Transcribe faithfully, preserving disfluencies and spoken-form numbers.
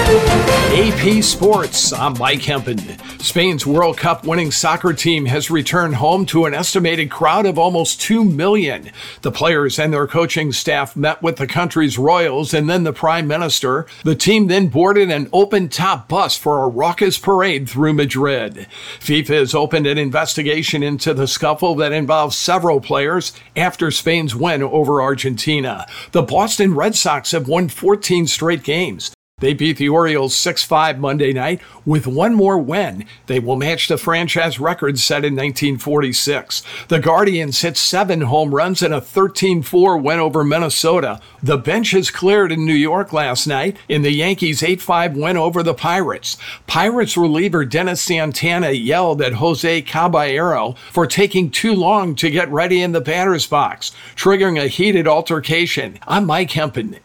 A P Sports, I'm Mike Hempen. Spain's World Cup winning soccer team has returned home to an estimated crowd of almost two million. The players and their coaching staff met with the country's royals and then the prime minister. The team then boarded an open-top bus for a raucous parade through Madrid. FIFA has opened an investigation into the scuffle that involves several players after Spain's win over Argentina. The Boston Red Sox have won fourteen straight games. They beat the Orioles six five Monday night. With one more win, they will match the franchise record set in nineteen forty-six. The Guardians hit seven home runs in a thirteen four win over Minnesota. The benches cleared in New York last night in the Yankees' eight five win over the Pirates. Pirates reliever Dennis Santana yelled at Jose Caballero for taking too long to get ready in the batter's box, triggering a heated altercation. I'm Mike Hempen.